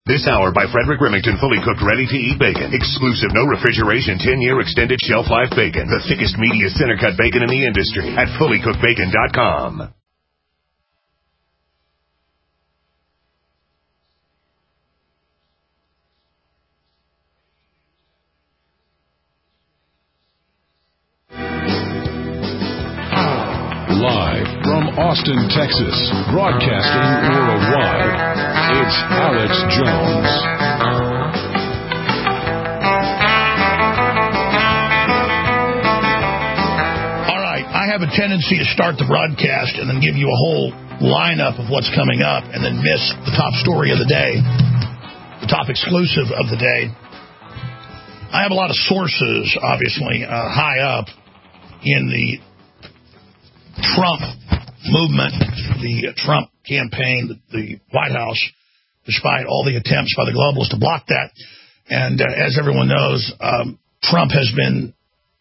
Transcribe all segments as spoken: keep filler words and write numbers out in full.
This hour by Frederick Remington, fully cooked, ready-to-eat bacon. Exclusive, no refrigeration, ten-year extended shelf life bacon. The thickest, meatiest, center-cut bacon in the industry at fully cooked bacon dot com. Live from Austin, Texas, broadcasting worldwide, it's Alex Jones. All right, I have a tendency to start the broadcast and then give you a whole lineup of what's coming up and then miss the top story of the day, the top exclusive of the day. I have a lot of sources, obviously, uh, high up in the Trump movement, the Trump campaign, the White House, despite all the attempts by the globalists to block that. And uh, as everyone knows, um, Trump has been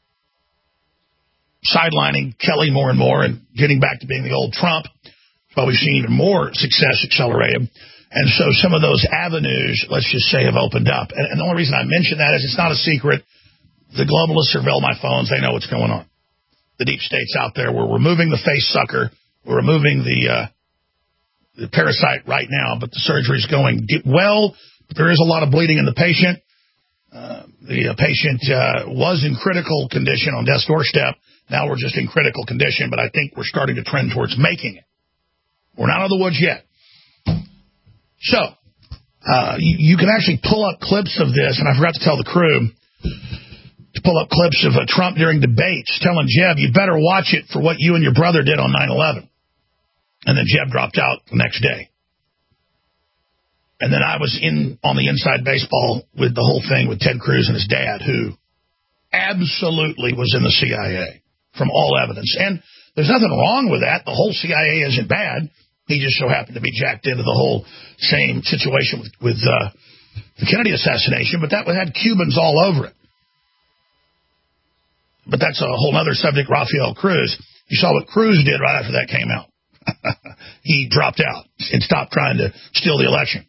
sidelining Kelly more and more and getting back to being the old Trump, but we've seen even more success accelerated. And so some of those avenues, let's just say, have opened up. And, and the only reason I mention that is it's not a secret. The globalists surveil my phones. They know what's going on. The deep state's out there. We're removing the face sucker. We're removing the uh, the parasite right now, but the surgery's going well. But there is a lot of bleeding in the patient. Uh, the uh, patient uh, was in critical condition on death's doorstep. Now we're just in critical condition, but I think we're starting to trend towards making it. We're not out of the woods yet. So uh, you, you can actually pull up clips of this, and I forgot to tell the crew to pull up clips of uh, Trump during debates telling Jeb, you better watch it for what you and your brother did on nine eleven. And then Jeb dropped out the next day. And then I was in on the Inside Baseball with the whole thing with Ted Cruz and his dad, who absolutely was in the C I A from all evidence. And there's nothing wrong with that. The whole C I A isn't bad. He just so happened to be jacked into the whole same situation with, with uh, the Kennedy assassination, but that had Cubans all over it. But that's a whole other subject, Rafael Cruz. You saw what Cruz did right after that came out. He dropped out and stopped trying to steal the election.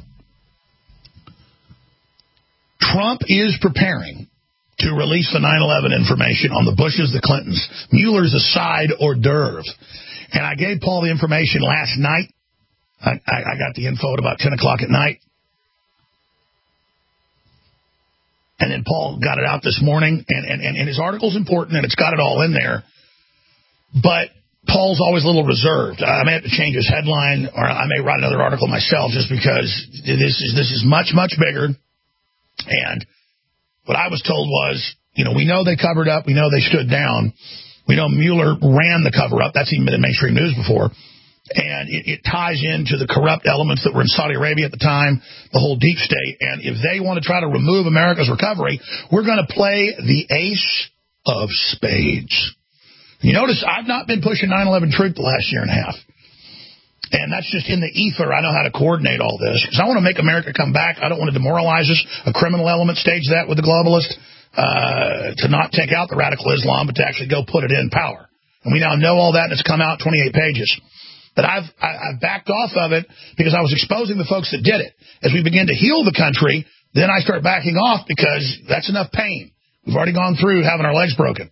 Trump is preparing to release the nine eleven information on the Bushes, the Clintons. Mueller's a side hors d'oeuvre. And I gave Paul the information last night. I, I, I got the info at about ten o'clock at night. And then Paul got it out this morning, and, and, and his article's important, and it's got it all in there. But Paul's always a little reserved. I may have to change his headline, or I may write another article myself, just because this is this is much, much bigger. And what I was told was, you know, we know they covered up. We know they stood down. We know Mueller ran the cover-up. That's even been in mainstream news before. And it, it ties into the corrupt elements that were in Saudi Arabia at the time, the whole deep state. And if they want to try to remove America's recovery, we're going to play the ace of spades. You notice I've not been pushing nine eleven truth the last year and a half. And that's just in the ether. I know how to coordinate all this because I want to make America come back. I don't want to demoralize us. A criminal element stage that with the globalists uh, to not take out the radical Islam, but to actually go put it in power. And we now know all that, and it's come out twenty-eight pages. But I've, I, I've backed off of it because I was exposing the folks that did it. As we begin to heal the country, then I start backing off because that's enough pain. We've already gone through having our legs broken.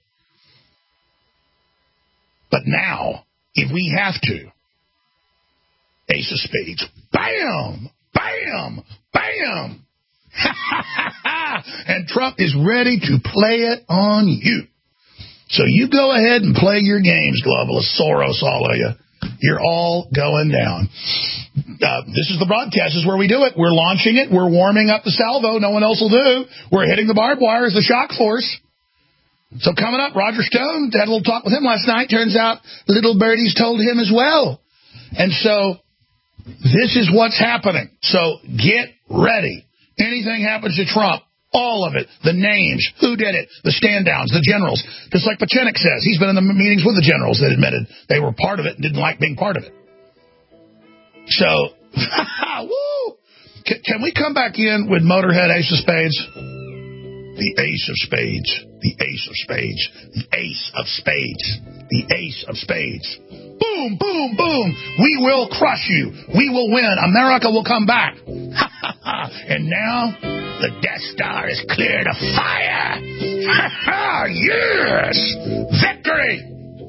But now, if we have to, ace of spades, bam, bam, bam. And Trump is ready to play it on you. So you go ahead and play your games, globalists, Soros, all of you. You're all going down. Uh, this is the broadcast. This is where we do it. We're launching it. We're warming up the salvo. No one else will do. We're hitting the barbed wire as the shock force. So coming up, Roger Stone, had a little talk with him last night. Turns out little birdies told him as well. And so this is what's happening. So get ready. Anything happens to Trump, all of it, the names, who did it, the stand-downs, the generals. Just like Pachenik says, he's been in the meetings with the generals that admitted they were part of it and didn't like being part of it. So, woo! Can, can we come back in with Motorhead Ace of Spades? The Ace of Spades. The Ace of Spades. The Ace of Spades. The Ace of Spades. Boom, boom, boom. We will crush you. We will win. America will come back. And now the Death Star is cleared of fire. Yes! Victory!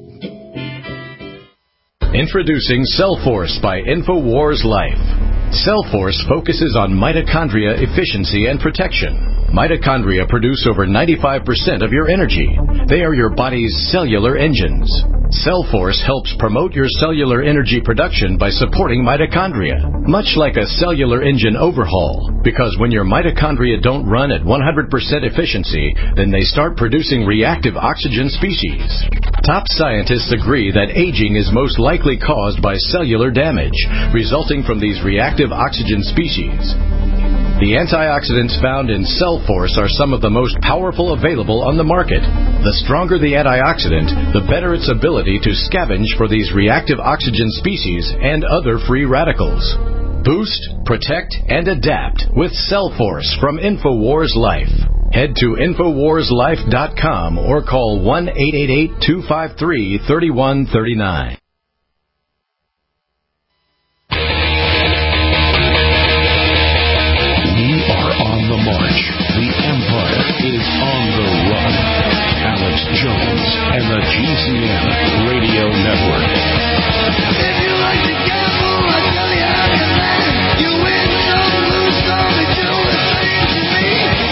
Introducing Cellforce by InfoWars Life. Cellforce focuses on mitochondria efficiency and protection. Mitochondria produce over ninety-five percent of your energy. They are your body's cellular engines. Cellforce helps promote your cellular energy production by supporting mitochondria, much like a cellular engine overhaul, because when your mitochondria don't run at one hundred percent efficiency, then they start producing reactive oxygen species. Top scientists agree that aging is most likely caused by cellular damage, resulting from these reactive oxygen species. The antioxidants found in Cellforce are some of the most powerful available on the market. The stronger the antioxidant, the better its ability to scavenge for these reactive oxygen species and other free radicals. Boost, protect, and adapt with Cellforce from InfoWars Life. Head to Infowars Life dot com or call one eight eight eight, two five three, three one three nine. The march. The empire is on the run. Alex Jones and the G C N Radio Network. If you like to gamble, I tell you how you land. You win some, lose some, it's all the same to me.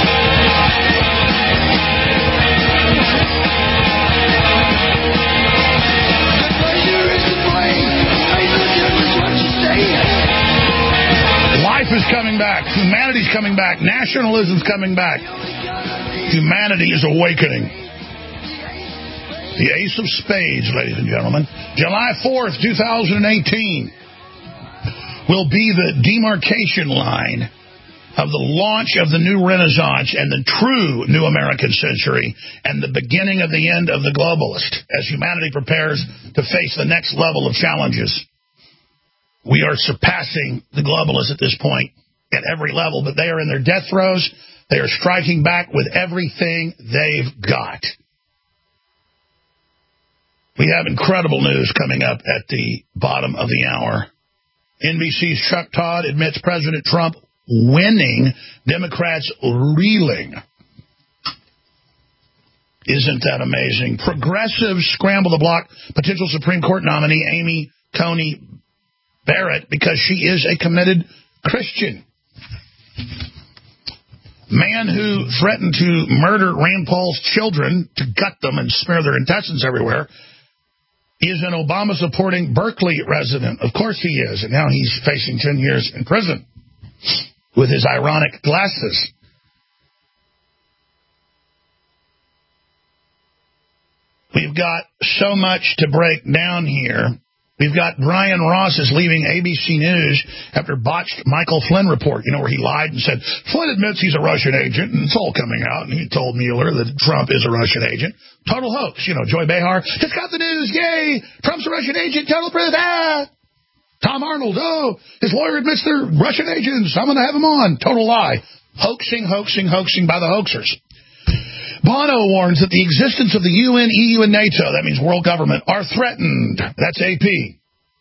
The pleasure is to blame. Ain't no difference what you say. Life is coming back. Humanity's coming back. Nationalism's coming back. Humanity is awakening. The Ace of Spades, ladies and gentlemen. July fourth, two thousand eighteen will be the demarcation line of the launch of the new Renaissance and the true new American century and the beginning of the end of the globalist as humanity prepares to face the next level of challenges. We are surpassing the globalists at this point at every level, but they are in their death throes. They are striking back with everything they've got. We have incredible news coming up at the bottom of the hour. N B C's Chuck Todd admits President Trump winning, Democrats reeling. Isn't that amazing? Progressives scramble the block potential Supreme Court nominee Amy Coney Barrett because she is a committed Christian. Man who threatened to murder Rand Paul's children, to gut them and smear their intestines everywhere, is an Obama-supporting Berkeley resident. Of course he is, and now he's facing ten years in prison with his ironic glasses. We've got so much to break down here. We've got Brian Ross is leaving A B C News after botched Michael Flynn report, you know, where he lied and said, Flynn admits he's a Russian agent, and it's all coming out, and he told Mueller that Trump is a Russian agent. Total hoax. You know, Joy Behar, just got the news, yay! Trump's a Russian agent, total proof, ah! Tom Arnold, oh, his lawyer admits they're Russian agents, I'm going to have him on. Total lie. Hoaxing, hoaxing, hoaxing by the hoaxers. Bono warns that the existence of the U N, E U, and NATO, that means world government, are threatened. That's A P.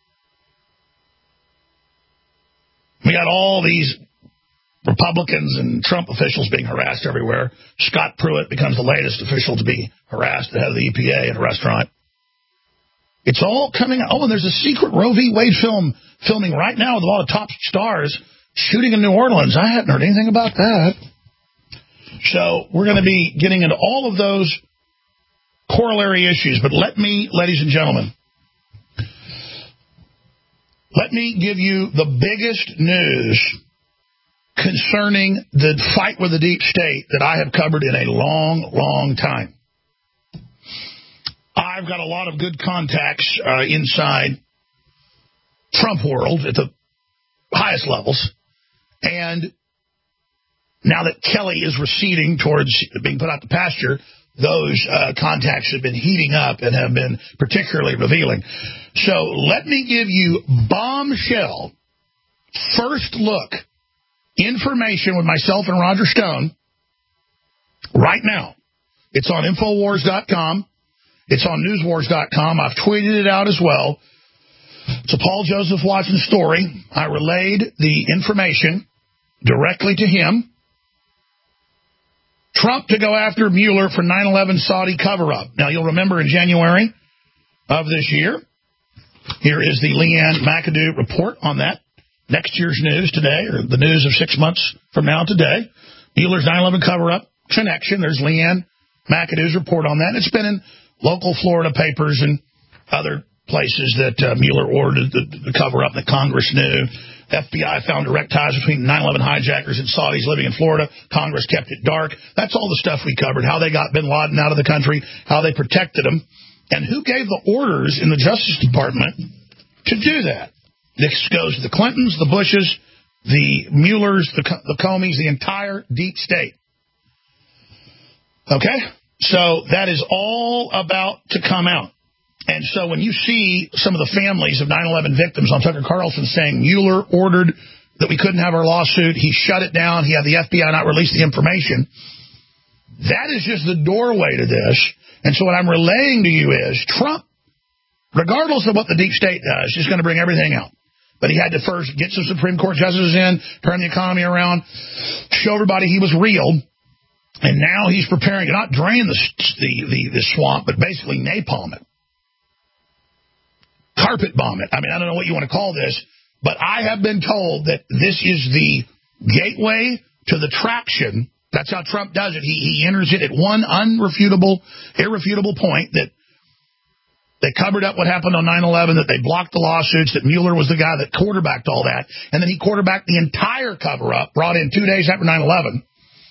We got all these Republicans and Trump officials being harassed everywhere. Scott Pruitt becomes the latest official to be harassed, the head of the E P A at a restaurant. It's all coming out. Oh, and there's a secret Roe v. Wade film filming right now with a lot of top stars shooting in New Orleans. I hadn't heard anything about that. So we're going to be getting into all of those corollary issues. But let me, ladies and gentlemen, let me give you the biggest news concerning the fight with the deep state that I have covered in a long, long time. I've got a lot of good contacts uh, inside Trump world at the highest levels. And now that Kelly is receding towards being put out to pasture, those uh, contacts have been heating up and have been particularly revealing. So let me give you bombshell, first look information with myself and Roger Stone right now. It's on Infowars dot com. It's on Newswars dot com. I've tweeted it out as well. It's a Paul Joseph Watson story. I relayed the information directly to him. Trump to go after Mueller for nine eleven Saudi cover-up. Now, you'll remember in January of this year, here is the Leanne McAdoo report on that. Next year's news today, or the news of six months from now today. Mueller's nine eleven cover-up connection. There's Leanne McAdoo's report on that. It's been in local Florida papers and other places that uh, Mueller ordered the, the cover-up that Congress knew. F B I found direct ties between nine eleven hijackers and Saudis living in Florida. Congress kept it dark. That's all the stuff we covered, how they got bin Laden out of the country, how they protected him, and who gave the orders in the Justice Department to do that. This goes to the Clintons, the Bushes, the Muellers, the, the Comeys, the entire deep state. Okay? So that is all about to come out. And so when you see some of the families of nine eleven victims on Tucker Carlson saying Mueller ordered that we couldn't have our lawsuit, he shut it down, he had the F B I not release the information, that is just the doorway to this. And so what I'm relaying to you is Trump, regardless of what the deep state does, is going to bring everything out. But he had to first get some Supreme Court justices in, turn the economy around, show everybody he was real. And now he's preparing to not drain the, the, the, the swamp, but basically napalm it. Carpet bomb it. I mean, I don't know what you want to call this, but I have been told that this is the gateway to the traction. That's how Trump does it. He, he enters it at one unrefutable, irrefutable point that they covered up what happened on nine eleven, that they blocked the lawsuits, that Mueller was the guy that quarterbacked all that, and then he quarterbacked the entire cover-up, brought in two days after nine eleven.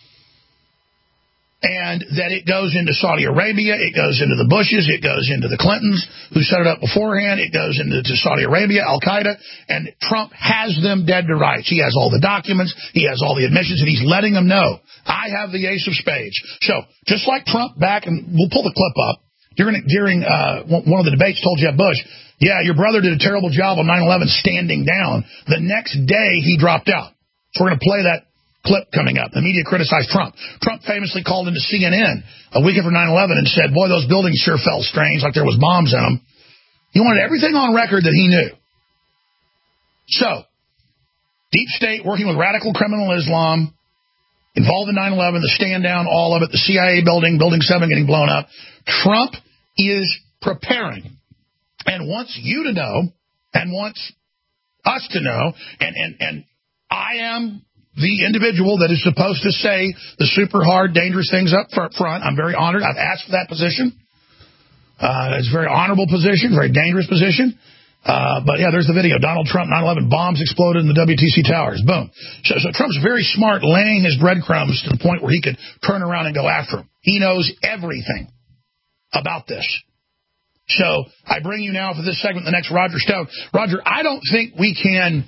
And that it goes into Saudi Arabia, it goes into the Bushes, it goes into the Clintons, who set it up beforehand, it goes into to Saudi Arabia, Al-Qaeda, and Trump has them dead to rights. He has all the documents, he has all the admissions, and he's letting them know, I have the ace of spades. So, just like Trump back, and we'll pull the clip up, during, during uh, one of the debates told Jeb Bush, yeah, your brother did a terrible job on nine eleven standing down. The next day, he dropped out. So we're going to play that clip coming up. The media criticized Trump. Trump famously called into C N N a week after nine eleven and said, boy, those buildings sure felt strange, like there was bombs in them. He wanted everything on record that he knew. So, deep state working with radical criminal Islam, involved in nine eleven, the stand down, all of it, the C I A building, Building seven getting blown up. Trump is preparing and wants you to know and wants us to know, and, and, and I am the individual that is supposed to say the super hard, dangerous things up front. I'm very honored. I've asked for that position. Uh, it's a very honorable position, very dangerous position. Uh, but, yeah, there's the video. Donald Trump, nine eleven, bombs exploded in the W T C towers. Boom. So, so Trump's very smart, laying his breadcrumbs to the point where he could turn around and go after him. He knows everything about this. So I bring you now for this segment the next Roger Stone. Roger, I don't think we can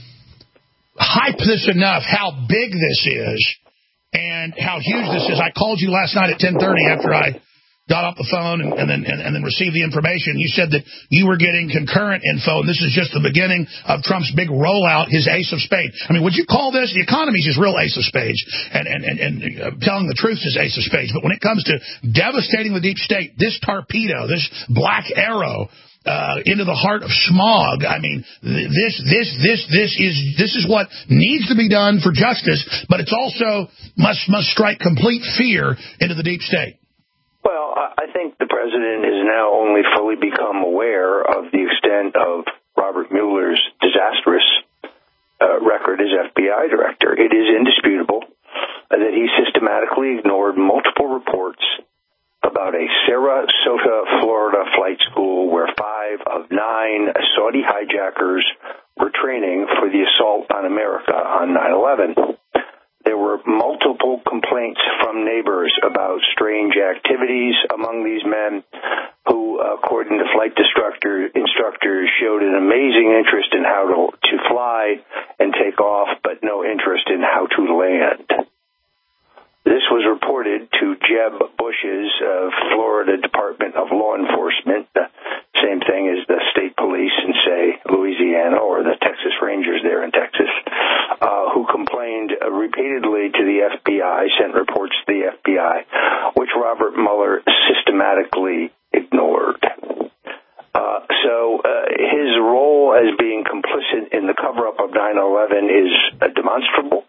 hype this enough, how big this is and how huge this is. I called you last night at ten thirty after I got off the phone and, and then and, and then received the information. You said that you were getting concurrent info, and this is just the beginning of Trump's big rollout, his ace of spades. I mean, would you call this, the economy's his real ace of spades, and, and, and, and uh, telling the truth is ace of spades. But when it comes to devastating the deep state, this torpedo, this black arrow, Uh, into the heart of smog. I mean, this, this, this, this is this is what needs to be done for justice, but it's also must must strike complete fear into the deep state. Well, I think the president has now only fully become aware of the extent of Robert Mueller's disastrous uh, record as F B I director. It is indisputable that he systematically ignored multiple reports about a Sarasota, Florida flight school where five of nine Saudi hijackers were training for the assault on America on nine eleven. There were multiple complaints from neighbors about strange activities among these men who, according to flight instructor, instructors, showed an amazing interest in how to, to fly and take off, but no interest in how to land. This was reported to Jeb Bush's uh, Florida Department of Law Enforcement, the same thing as the state police in, say, Louisiana, or the Texas Rangers there in Texas, uh, who complained uh, repeatedly to the F B I, sent reports to the F B I, which Robert Mueller systematically ignored. Uh, so uh, his role as being complicit in the cover-up of nine eleven is uh, demonstrable.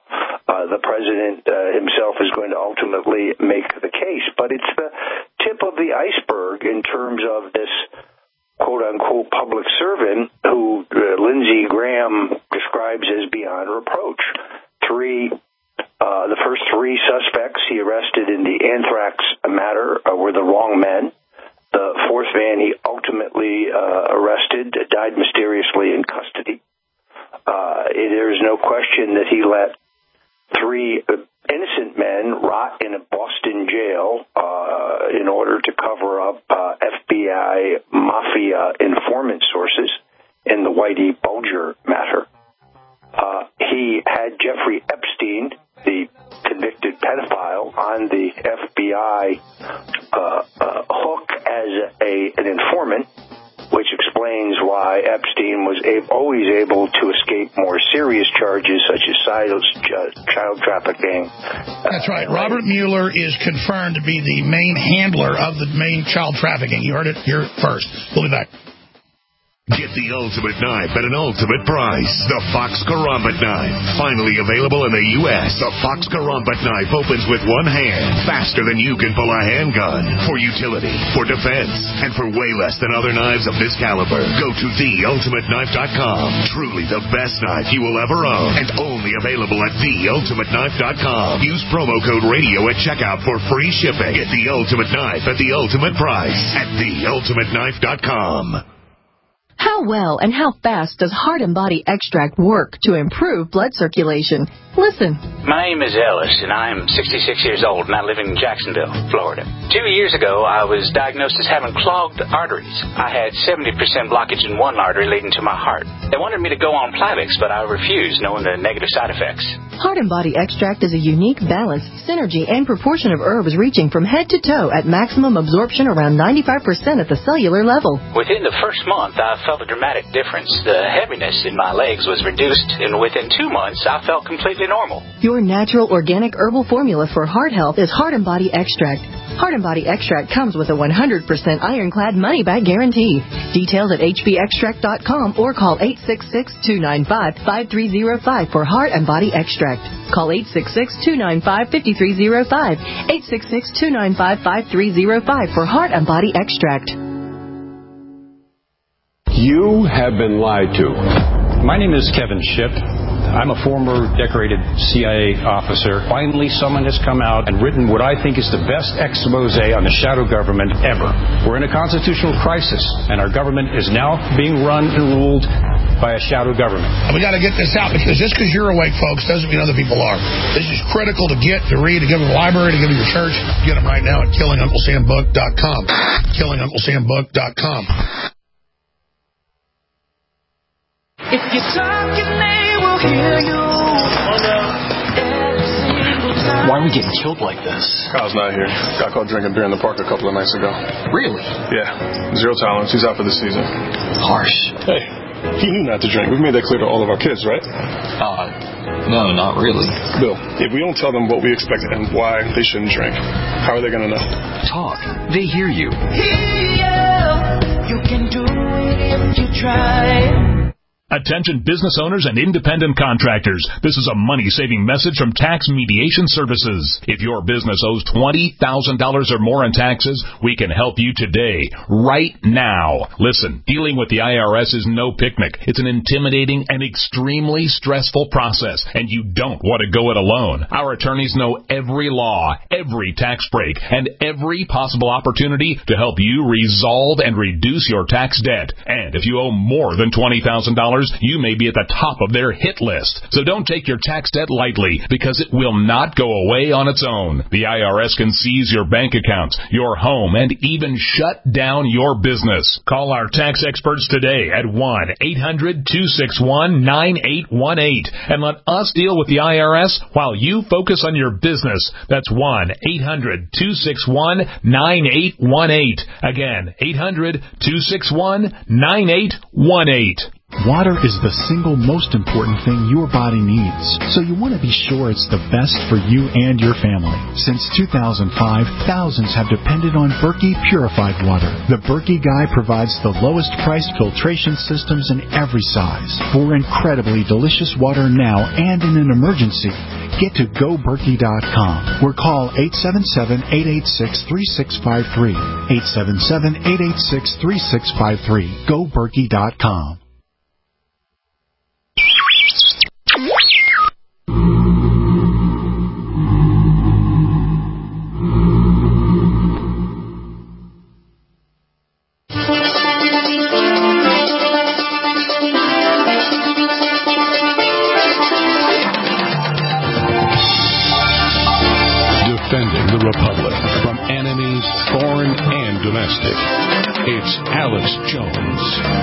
Uh, the president uh, himself is going to ultimately make the case. But it's the tip of the iceberg in terms of this quote-unquote public servant who uh, Lindsey Graham describes as beyond reproach. Three, uh, the first three suspects he arrested in the anthrax matter uh, were the wrong men. The fourth man he ultimately uh, arrested died mysteriously in custody. Uh, there is no question that he let three innocent men rot in a Boston jail uh, in order to cover up uh, F B I mafia informant sources in the Whitey Bulger matter. Uh, he had Jeffrey Epstein, the convicted pedophile, on the F B I uh, uh, hook as a, an informant, which explains why Epstein was a- always able to escape more serious charges such as child trafficking. That's right. Robert Mueller is confirmed to be the main handler of the main child trafficking. You heard it here first. We'll be back. Get the ultimate knife at an ultimate price. The Fox Karambit Knife. Finally available in the U S The Fox Karambit Knife opens with one hand, faster than you can pull a handgun. For utility, for defense, and for way less than other knives of this caliber. Go to the ultimate knife dot com. Truly the best knife you will ever own. And only available at the ultimate knife dot com. Use promo code radio at checkout for free shipping. Get the ultimate knife at the ultimate price at the ultimate knife dot com. How well and how fast does Heart and Body Extract work to improve blood circulation? Listen. My name is Ellis, and I'm sixty-six years old, and I live in Jacksonville, Florida. Two years ago, I was diagnosed as having clogged arteries. I had seventy percent blockage in one artery leading to my heart. They wanted me to go on Plavix, but I refused, knowing the negative side effects. Heart and Body Extract is a unique balance, synergy, and proportion of herbs reaching from head to toe at maximum absorption around ninety-five percent at the cellular level. Within the first month, I felt a dramatic difference. The heaviness in my legs was reduced, and within two months, I felt completely normal. Your natural organic herbal formula for heart health is Heart and Body Extract. Heart and Body Extract comes with a one hundred percent ironclad money-back guarantee. Details at h b extract dot com or call eight six six, two nine five, five three zero five for Heart and Body Extract. Call eight six six, two nine five, five three zero five, eight six six, two nine five, five three zero five for Heart and Body Extract. You have been lied to. My name is Kevin Shipp. I'm a former decorated C I A officer. Finally, someone has come out and written what I think is the best expose on the shadow government ever. We're in a constitutional crisis, and our government is now being run and ruled by a shadow government. And we got to get this out, because just because you're awake, folks, doesn't mean other people are. This is critical to get, to read, to give to the library, to give to your church. Get them right now at killing uncle sam book dot com. killing uncle sam book dot com. If you're talking, they will hear you. Why are we getting killed like this? Kyle's not here. Got caught drinking beer in the park a couple of nights ago. Really? Yeah. Zero tolerance. He's out for the season. Harsh. Hey, he knew not to drink. We've made that clear to all of our kids, right? Uh, no, not really. Bill, if we don't tell them what we expect and why they shouldn't drink, how are they going to know? Talk. They hear you. Here, you can do it if you try. Attention business owners and independent contractors. This is a money-saving message from Tax Mediation Services. If your business owes twenty thousand dollars or more in taxes, we can help you today, right now. Listen, dealing with the I R S is no picnic. It's an intimidating and extremely stressful process, and you don't want to go it alone. Our attorneys know every law, every tax break, and every possible opportunity to help you resolve and reduce your tax debt. And if you owe more than twenty thousand dollars, you may be at the top of their hit list. So don't take your tax debt lightly, because it will not go away on its own. The I R S can seize your bank accounts, your home, and even shut down your business. Call our tax experts today at one eight hundred, two six one, nine eight one eight and let us deal with the I R S while you focus on your business. That's one eight hundred, two six one, nine eight one eight. Again, eight hundred, two six one, nine eight one eight. Water is the single most important thing your body needs, so you want to be sure it's the best for you and your family. Since two thousand five, thousands have depended on Berkey purified water. The Berkey Guy provides the lowest priced filtration systems in every size. For incredibly delicious water now and in an emergency, get to go berkey dot com or call eight seven seven, eight eight six, three six five three. eight seven seven, eight eight six, three six five three. go berkey dot com. Defending the Republic from enemies, foreign and domestic. It's Alex Jones.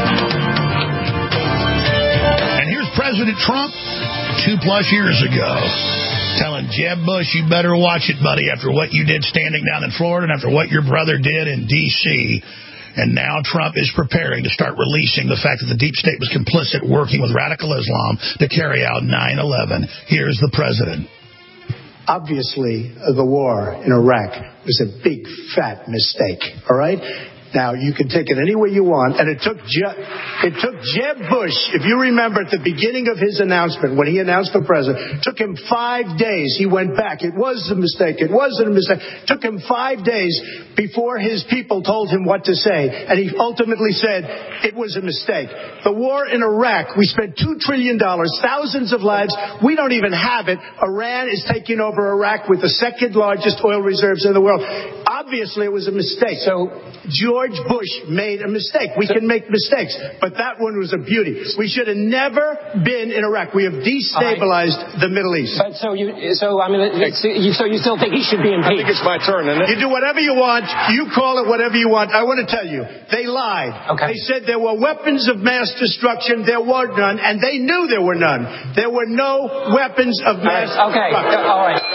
And here's President Trump two plus years ago telling Jeb Bush, you better watch it, buddy, after what you did standing down in Florida and after what your brother did in D C And now Trump is preparing to start releasing the fact that the deep state was complicit working with radical Islam to carry out nine eleven. Here's the president. Obviously, the war in Iraq was a big, fat mistake, all right? Now, you can take it any way you want, and it took Je- it took Jeb Bush, if you remember at the beginning of his announcement, when he announced for president, it took him five days. He went back. It was a mistake. It wasn't a mistake. It took him five days before his people told him what to say, and he ultimately said it was a mistake. The war in Iraq, we spent two trillion dollars, thousands of lives. We don't even have it. Iran is taking over Iraq with the second largest oil reserves in the world. Obviously, it was a mistake. So George Bush made a mistake. We can make mistakes, but that one was a beauty. We should have never been in Iraq. We have destabilized right. the Middle East. But so you, so I mean, so you still think he should be impeached? I think it's my turn, isn't it? You do whatever you want. You call it whatever you want. I want to tell you, they lied. Okay. They said there were weapons of mass destruction. There were none, and they knew there were none. There were no weapons of mass All right. Okay. destruction. All right.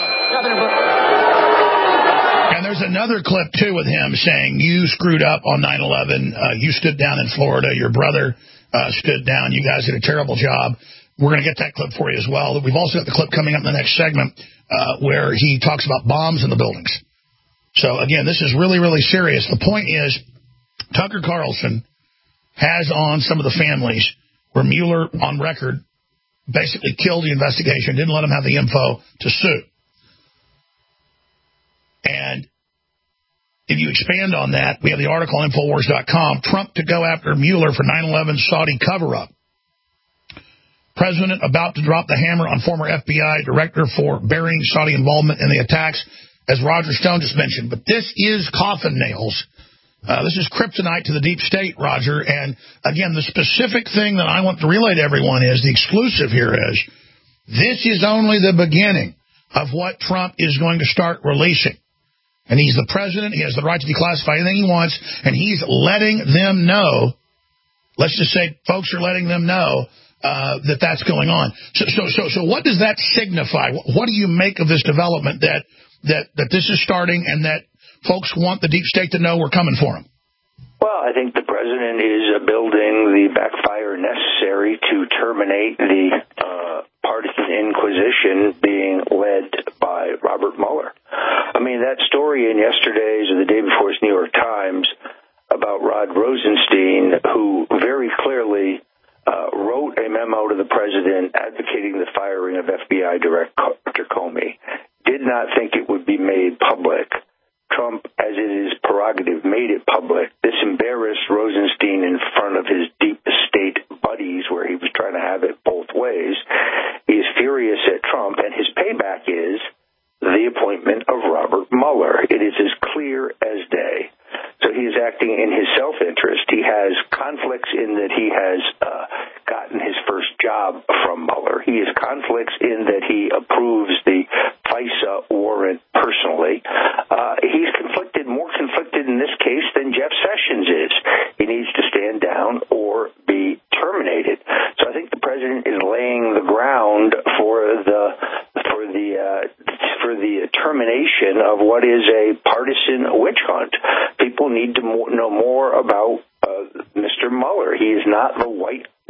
And there's another clip, too, with him saying, you screwed up on nine eleven. Uh, you stood down in Florida. Your brother uh, stood down. You guys did a terrible job. We're going to get that clip for you as well. We've also got the clip coming up in the next segment uh, where he talks about bombs in the buildings. So, again, this is really, really serious. The point is, Tucker Carlson has on some of the families where Mueller, on record, basically killed the investigation, didn't let him have the info to sue. And if you expand on that, we have the article on Infowars dot com, Trump to go after Mueller for nine eleven Saudi cover-up. President about to drop the hammer on former F B I director for bearing Saudi involvement in the attacks, as Roger Stone just mentioned. But this is coffin nails. Uh, this is kryptonite to the deep state, Roger. And, again, the specific thing that I want to relay to everyone is, the exclusive here is, this is only the beginning of what Trump is going to start releasing. And he's the president. He has the right to declassify anything he wants. And he's letting them know, let's just say folks are letting them know uh, that that's going on. So, so, so, so what does that signify? What, what do you make of this development that, that, that this is starting and that folks want the deep state to know we're coming for them? Well, I think the president is uh, building the backfire necessary to terminate the uh, partisan inquisition being led by Robert Mueller. I mean, that story in yesterday's or the day before's New York Times about Rod Rosenstein, who very clearly uh, wrote a memo to the president advocating the firing of F B I Director Comey, did not think it would be made public. Trump, as it is prerogative, made it public. This embarrassed Rosenstein in front of his deep state buddies where he was trying to have it both ways. He is furious at Trump, and his payback is the appointment of Robert Mueller. It is as clear as day. So he is acting in his self-interest. He has conflicts in that he has uh, gotten his first job from Mueller. He has conflicts in that he approves the FISA warrant personally. Uh, he's conflicted, more conflicted in this case than Jeff Sessions is. He needs to stand down or be terminated. So I think the president is laying the ground for the for the uh, for the termination of what is a partisan witch hunt. People need to more, know more about uh, Mister Mueller. He is not the white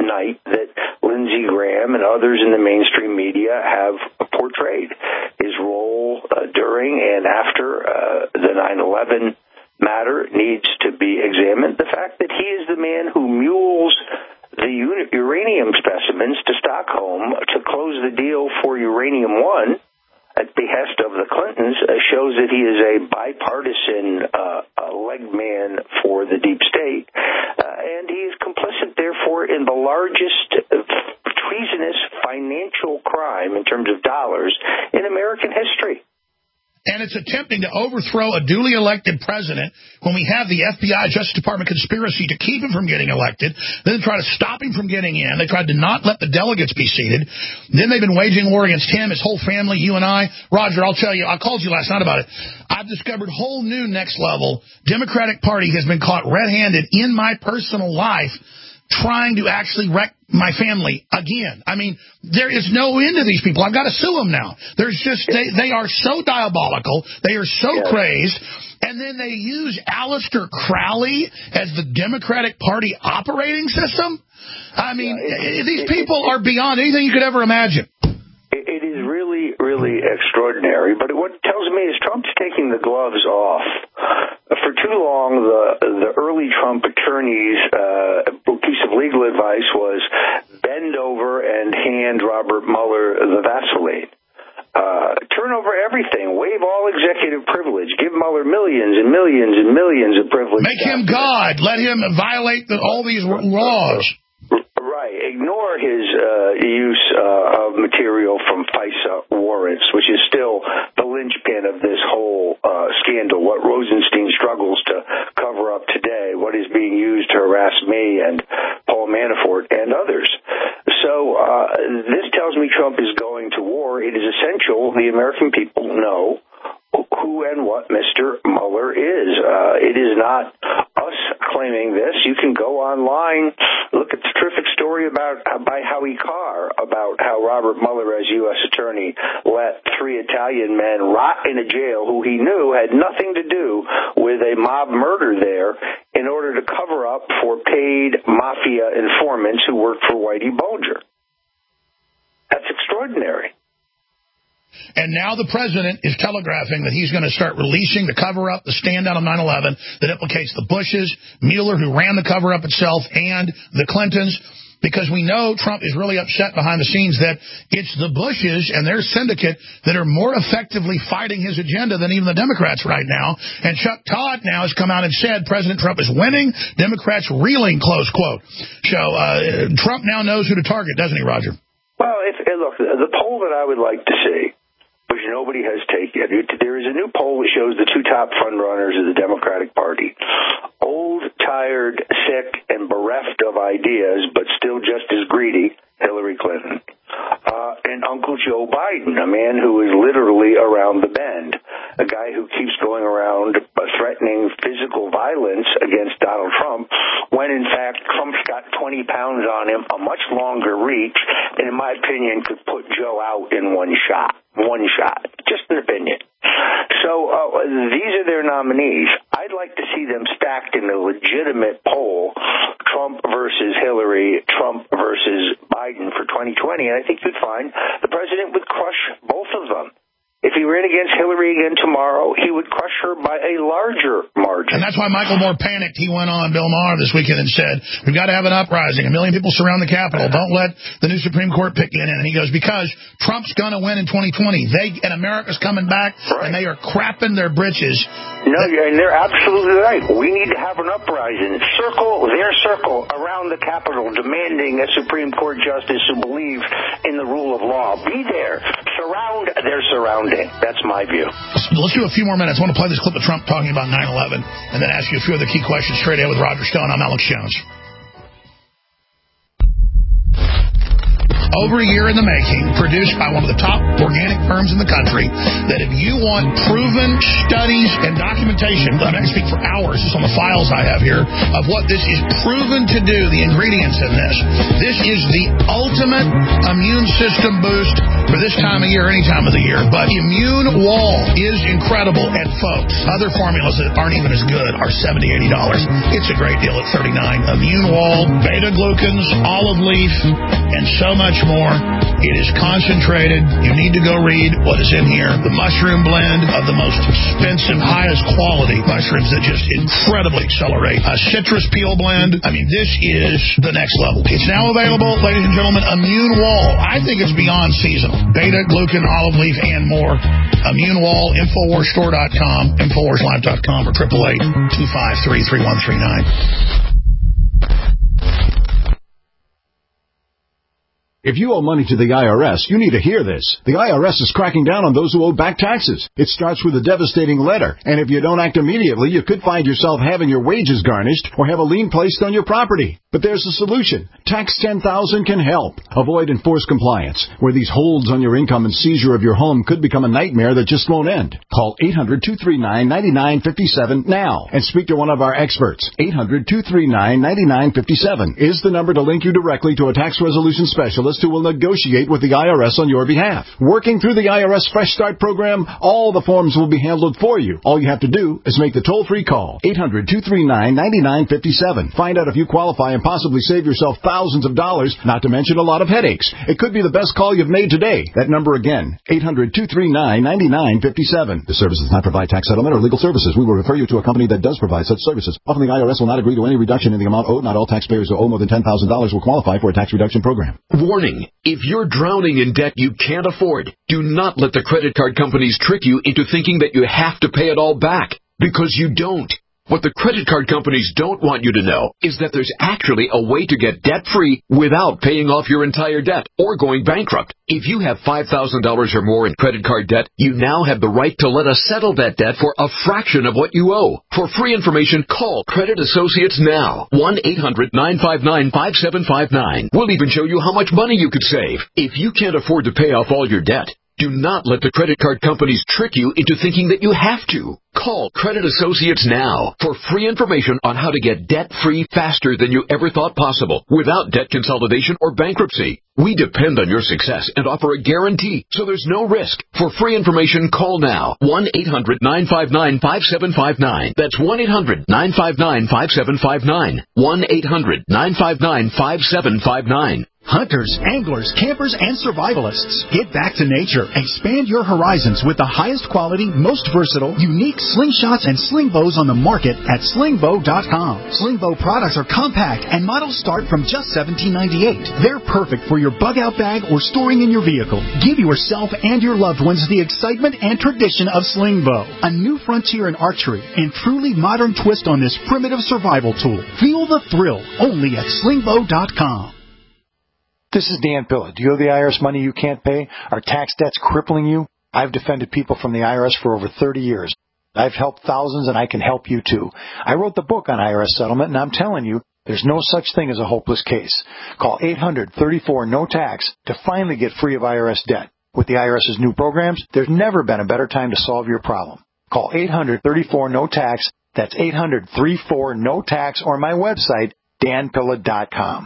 night that Lindsey Graham and others in the mainstream media have portrayed. His role uh, during and after uh, the nine eleven matter needs to be examined. The fact that he is the man who mules the uranium specimens to Stockholm to close the deal for Uranium One at behest of the Clintons uh, shows that he is a bipartisan uh, uh, leg man for the deep state, uh, and he is complicit, therefore, in the largest uh, treasonous financial crime in terms of dollars in American history. And it's attempting to overthrow a duly elected president when we have the F B I, Justice Department conspiracy to keep him from getting elected. Then they try to stop him from getting in. They tried to not let the delegates be seated. Then they've been waging war against him, his whole family, you and I. Roger, I'll tell you, I called you last night about it. I've discovered whole new next level. Democratic Party has been caught red-handed in my personal life trying to actually wreck my family again. I mean, there is no end to these people. I've got to sue them now. There's just, they, they are so diabolical. They are so yeah. crazed. And then they use Aleister Crowley as the Democratic Party operating system. I mean, yeah, it, these it, people it, are beyond anything you could ever imagine. It, it is really, really extraordinary. But what it tells me is Trump's taking the gloves off. For too long, the the early Trump attorneys' uh, piece of legal advice was bend over and hand Robert Mueller the Vaseline. Uh, turn over everything. Waive all executive privilege. Give Mueller millions and millions and millions of privilege. Make him God. Let him violate the, all these laws. Right. Ignore his uh, use uh, of material from FISA warrants, which is still the linchpin of this whole uh, scandal. What Rosenstein struggles to cover up today, what is being used to harass me and Paul Manafort and others. So uh, this tells me Trump is going to war. It is essential the American people know who and what Mister Mueller is. Uh, it is not us claiming this. You can go online, look at the terrific story about uh, by Howie Carr about how Robert Mueller, as U S attorney, let three Italian men rot in a jail who he knew had nothing to do with a mob murder there in order to cover up for paid mafia informants who worked for Whitey Bulger. That's extraordinary. And now the president is telegraphing that he's going to start releasing the cover-up, the stand-down of nine eleven that implicates the Bushes, Mueller, who ran the cover-up itself, and the Clintons, because we know Trump is really upset behind the scenes that it's the Bushes and their syndicate that are more effectively fighting his agenda than even the Democrats right now. And Chuck Todd now has come out and said President Trump is winning, Democrats reeling, close quote. So uh, Trump now knows who to target, doesn't he, Roger? Well, if, look, the poll that I would like to see, which nobody has taken. There is a new poll that shows the two top frontrunners of the Democratic Party. Old, tired, sick, and bereft of ideas, but still just as greedy, Hillary Clinton. Uh, and Uncle Joe Biden, a man who is literally around the bend. A guy who keeps going around uh, threatening physical violence against Donald Trump, when in fact Trump's got twenty pounds on him, a much longer reach, and in my opinion could put Joe out in one shot. One shot. Just an opinion. So uh, these are their nominees. I'd like to see them stacked in a legitimate poll, Trump versus Hillary, Trump versus Biden for twenty twenty, and I think you'd find the president would crush both of them. If he ran against Hillary again tomorrow, he would crush her by a larger margin. And that's why Michael Moore panicked. He went on Bill Maher this weekend and said, we've got to have an uprising. A million people surround the Capitol. Don't let the new Supreme Court pick in. And he goes, because Trump's going to win in twenty twenty. They and America's coming back, right. And they are crapping their britches. No, and they're absolutely right. We need to have an uprising. Circle their circle around the Capitol, demanding a Supreme Court justice who believes in the rule of law. Be there. Surround their surrounding. That's my view. Let's do a few more minutes. I want to play this clip of Trump talking about nine eleven and then ask you a few other key questions straight ahead with Roger Stone. I'm Alex Jones. over a year in the making, produced by one of the top organic firms in the country, that if you want proven studies and documentation, I can speak for hours just on the files I have here, of what this is proven to do, the ingredients in this. This is the ultimate immune system boost for this time of year, any time of the year. But Immune Wall is incredible. And folks, other formulas that aren't even as good are seventy dollars, eighty dollars. It's a great deal at thirty-nine dollars. Immune Wall, beta-glucans, olive leaf, and so much more. It is concentrated. You need to go read what is in here. The mushroom blend of the most expensive, highest quality mushrooms that just incredibly accelerate. A citrus peel blend. I mean, this is the next level. It's now available, ladies and gentlemen, Immune Wall. I think it's beyond seasonal. Beta-glucan, olive leaf, and more. Immune Wall, Infowars Store dot com, Infowars Live dot com, or triple eight two five three three one three nine. If you owe money to the I R S, you need to hear this. The I R S is cracking down on those who owe back taxes. It starts with a devastating letter, and if you don't act immediately, you could find yourself having your wages garnished or have a lien placed on your property. But there's a solution. Tax ten thousand can help. Avoid enforced compliance, where these holds on your income and seizure of your home could become a nightmare that just won't end. Call eight hundred two three nine nine nine five seven now and speak to one of our experts. eight hundred two three nine nine nine five seven is the number to link you directly to a tax resolution specialist who will negotiate with the I R S on your behalf. Working through the I R S Fresh Start program, all the forms will be handled for you. All you have to do is make the toll-free call. eight hundred two three nine nine nine five seven. Find out if you qualify and possibly save yourself thousands of dollars, not to mention a lot of headaches. It could be the best call you've made today. That number again, eight hundred two three nine nine nine five seven. The service does not provide tax settlement or legal services. We will refer you to a company that does provide such services. Often the I R S will not agree to any reduction in the amount owed. Not all taxpayers who owe more than ten thousand dollars will qualify for a tax reduction program. Warning. If you're drowning in debt you can't afford, do not let the credit card companies trick you into thinking that you have to pay it all back, because you don't. What the credit card companies don't want you to know is that there's actually a way to get debt-free without paying off your entire debt or going bankrupt. If you have five thousand dollars or more in credit card debt, you now have the right to let us settle that debt for a fraction of what you owe. For free information, call Credit Associates now. one eight hundred nine five nine five seven five nine. We'll even show you how much money you could save. If you can't afford to pay off all your debt, do not let the credit card companies trick you into thinking that you have to. Call Credit Associates now for free information on how to get debt-free faster than you ever thought possible without debt consolidation or bankruptcy. We depend on your success and offer a guarantee, so there's no risk. For free information, call now. one eight hundred nine five nine five seven five nine. That's one eight hundred nine five nine five seven five nine. one eight hundred nine five nine five seven five nine. Hunters, anglers, campers, and survivalists. Get back to nature. Expand your horizons with the highest quality, most versatile, unique slingshots and sling bows on the market at sling bow dot com. Sling bow products are compact and models start from just seventeen ninety-eight. They're perfect for your bug out bag or storing in your vehicle. Give yourself and your loved ones the excitement and tradition of sling bow. A new frontier in archery and truly modern twist on this primitive survival tool. Feel the thrill only at sling bow dot com. This is Dan Pilla. Do you owe the I R S money you can't pay? Are tax debts crippling you? I've defended people from the I R S for over thirty years. I've helped thousands, and I can help you too. I wrote the book on I R S settlement, and I'm telling you, there's no such thing as a hopeless case. Call eight hundred thirty-four no tax to finally get free of I R S debt. With the IRS's new programs, there's never been a better time to solve your problem. Call eight hundred thirty-four no tax. That's eight hundred thirty-four no tax, or my website, dan pilla dot com.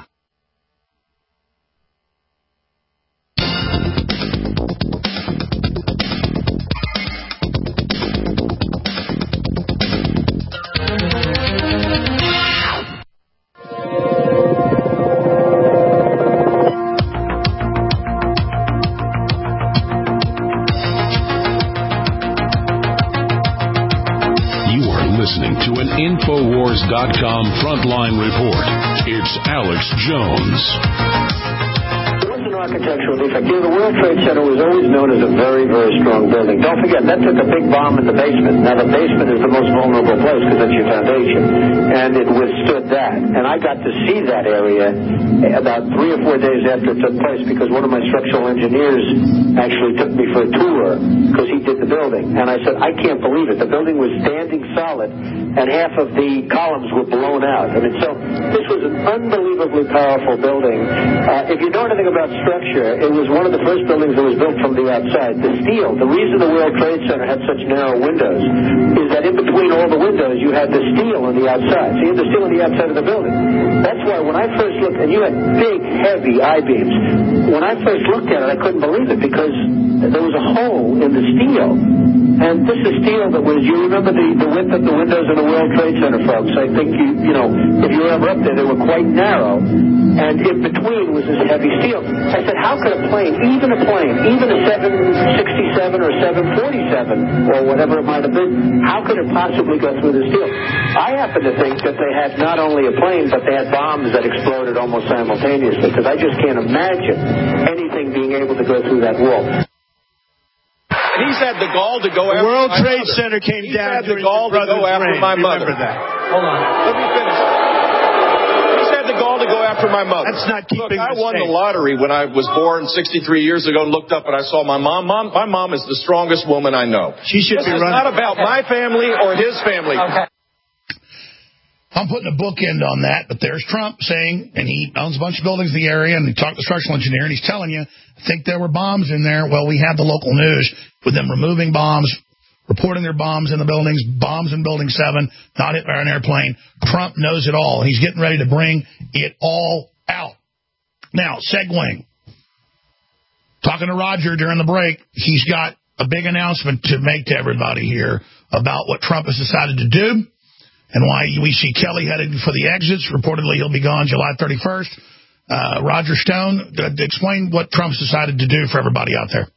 Listening to an Infowars dot com frontline report. It's Alex Jones. What's an architectural defect? You know, the World Trade Center was always known as a very, very strong building. Don't forget, that took a big bomb in the basement. Now, the basement is the most vulnerable place because that's your foundation. And it withstood that. And I got to see that area about three or four days after it took place because one of my structural engineers actually took me for a tour because he did the building. And I said, I can't believe it. The building was standing solid and half of the columns were blown out. I mean, so this was an unbelievably powerful building. Uh, if you know anything about structure, structure, it was one of the first buildings that was built from the outside. The steel, the reason the World Trade Center had such narrow windows is that in between all the windows, you had the steel on the outside. So you had the steel on the outside of the building. That's why when I first looked, and you had big, heavy I-beams. When I first looked at it, I couldn't believe it because there was a hole in the steel. And this is steel that was, you remember the, the width of the windows in the World Trade Center, folks. I think, you you know, if you were ever up there, they were quite narrow. And in between was this heavy steel. I said, how could a plane, even a plane, even a seven sixty-seven or seven forty-seven or whatever it might have been, how could it possibly go through the steel? I happen to think that they had not only a plane, but they had bombs that exploded almost simultaneously, because I just can't imagine anything being able to go through that wall. And he's had the gall to go the after World my Trade mother. Center came he's down had the during gall the to go after reign. my mother. Remember that. Hold on. Let me finish. He's had the gall to go after my mother. That's not keeping Look, I the won state. the lottery when I was born sixty-three years ago and looked up and I saw my mom. Mom, my mom is the strongest woman I know. She should this be is running. not about my family or his family. Okay. I'm putting a bookend on that, but there's Trump saying, and he owns a bunch of buildings in the area, and he talked to the structural engineer, and he's telling you, I think there were bombs in there. Well, we have the local news with them removing bombs, reporting their bombs in the buildings, bombs in Building seven, not hit by an airplane. Trump knows it all. He's getting ready to bring it all out. Now, segueing. Talking to Roger during the break, he's got a big announcement to make to everybody here about what Trump has decided to do. And why we see Kelly headed for the exits. Reportedly, he'll be gone July thirty-first. Uh, Roger Stone, uh, explain what Trump's decided to do for everybody out there.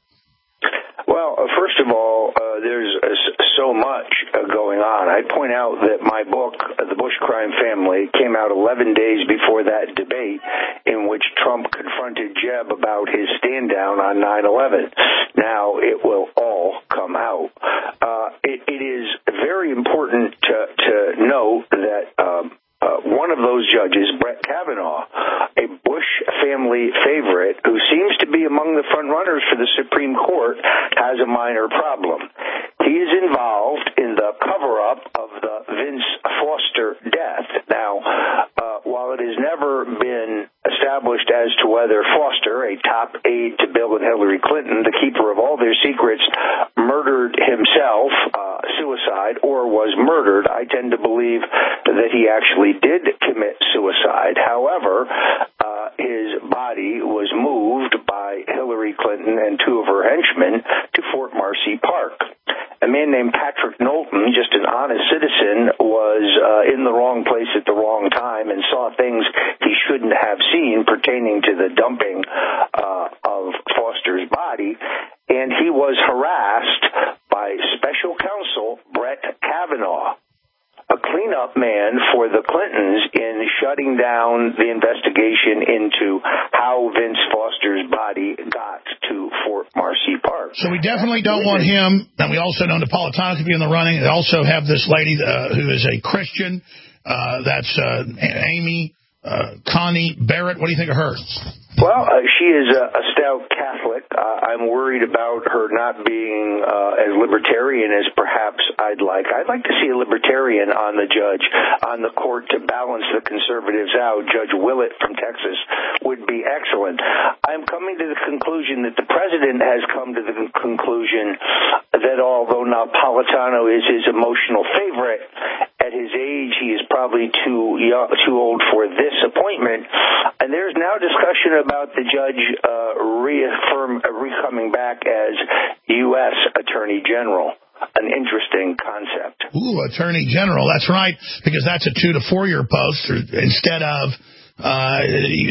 Well, uh, first of all, uh, there's uh, so much uh, going on. I'd point out that my book, uh, The Bush Crime Family, came out eleven days before that debate in which Trump confronted Jeb about his stand-down on nine eleven. Now, it will all come out. Uh, it, it is very important to, to note that um, uh, one of those judges, Brett Kavanaugh, a Bush family favorite who seems to be among the front runners for the Supreme Court, has a minor problem. He is involved in the cover-up of the Vince Foster death. Now, uh, while it has never been established as to whether Foster, a top aide to Bill and Hillary Clinton, the keeper of all their secrets, murdered himself, uh, suicide, or was murdered, I tend to believe that he actually did commit suicide. However, uh, his body was moved by Hillary Clinton and two of her henchmen to Fort Marcy Park. A man named Patrick Knowlton, just an honest citizen, was uh, in the wrong place at the wrong time and saw things he shouldn't have seen pertaining to the dumping uh, of Foster's body, and he was harassed by special counsel Brett Kavanaugh, a cleanup man for the Clintons in shutting down the investigation into how Vince Foster's body got to Fort Marcy Park. So we definitely don't want him, and we also know Napolitano could be in the running. They also have this lady uh, who is a Christian. Uh, that's uh, Amy uh, Connie Barrett. What do you think of her? Well, uh, she is a, a stout Catholic. Uh, I'm worried about her not being uh, as libertarian as perhaps I'd like. I'd like to see a libertarian on the judge, on the court to balance the conservatives out. Judge Willett from Texas would be excellent. I'm coming to the conclusion that the president has come to the conclusion that although Napolitano is his emotional favorite, at his age he is probably too young, too old for this appointment. And there's now discussion about the judge uh, reaffirm, uh, re-coming back as U S Attorney General. An interesting concept. Ooh, Attorney General. That's right, because that's a two to four year post instead of uh,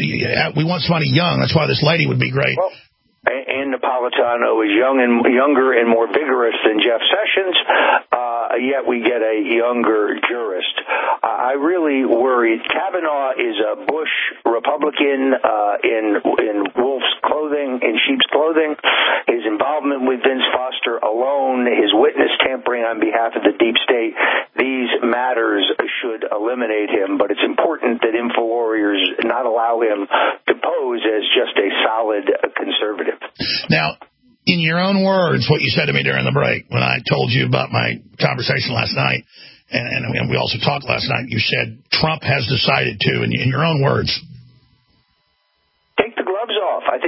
we want somebody young. That's why this lady would be great. Well, and Napolitano is young and younger and more vigorous than Jeff Sessions, uh, yet we get a younger jurist. Uh, I really worried. Kavanaugh is a Bush Republican uh, in in wolf's clothing, in sheep's clothing. His involvement with Vince Foster alone, his witness tampering on behalf of the deep state, these matters should eliminate him. But it's important that InfoWarriors not allow him to pose as just a solid conservative. Now, in your own words, what you said to me during the break, when I told you about my conversation last night, and, and we also talked last night, you said Trump has decided to, in, in your own words. Take the gloves off. I think he's going